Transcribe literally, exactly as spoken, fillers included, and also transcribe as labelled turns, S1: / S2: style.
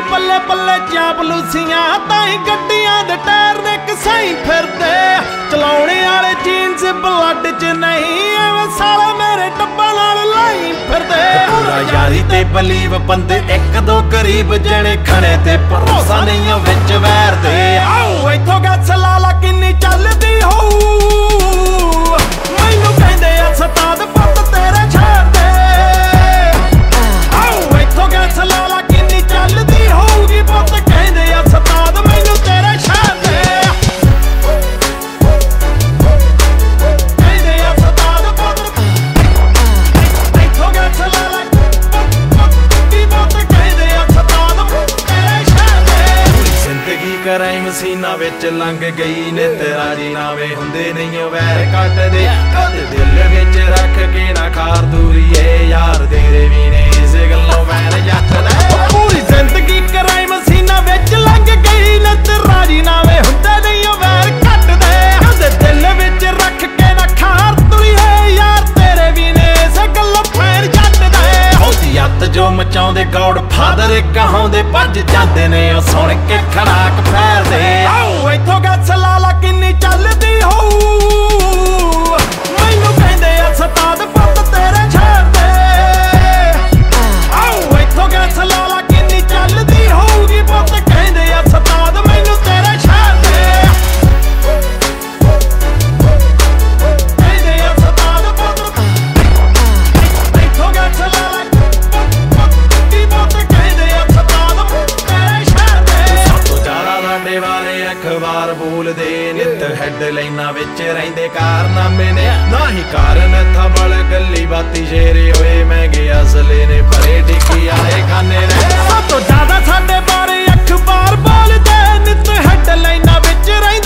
S1: पल्ले पल्ले चापलूसियां ताई गड्डियां दे टायर ने घसाई फिरदे चलाउणे वाले जीन्स ब्लड च नहीं एवें साला मेरे टब्बा नाल लाई फिरदे पूरा यारी ते बलीव बंदे एक दो गरीब जने खड़े ते भरोसा नहीं विच वैर दे आओ इथों गस ला ला किन्नी चलदी होऊ मैनू कहंदे आ सताद पुत्त तेरे शहर दे आओ इथों गस ला ला किन्नी चलदी होऊगी पुत्त कहंदे आ सताद मैनू तेरे शहर दे कहंदे आ सताद पुत्त इथों गस ला ला की पुत्त कहंदे आ सताद तेरे शहर दे जिंदगी कराई मसीना विच लंघ गई ने तेरा जी नावे हुंदे नहीं वैर कटदे कद दिल विच रख के ना खार दूरीए यार तेरे भी ने इस गल्लों वैर जटदा पूरी जिंदगी कराई मसीना विच लंघ गई ने तेरा जी नावे हुंदे नहीं वैर कटदे कद दिल विच रख के ना खार दूरीए यार तेरे भी ने इस गल्लों वैर जटदा होंदी अत जो मचाउंदे गौड़ फादर कहाउंदे भज जांदे ने ओ सुण के खड़ाक फैरदे आओ इथों गस ला ला किन्नी चलदी होऊ मैनू कहंदे आ सताद पुत्त तेरे शहर दे आओ इथों गस ला ला किन्नी चलदी होऊगी पुत्त कहंदे आ सताद मैनू तेरे शहर दे कहंदे आ सताद पुत्त इथों गस ला ला की पुत्त कहंदे आ सताद तेरे शहर दे सब तो ज्यादा लाडे वाले अखबार बोलदे नित हैडलाइनां विच रहिंदे कारनामे ने ना ही कारण थबल गल्ली बाती शेरे होए महंगे असले ने परे डिगी आए खाने ने सब तो ज्यादा साडे बारे अखबार बोलदे नित हैडलाइनां विच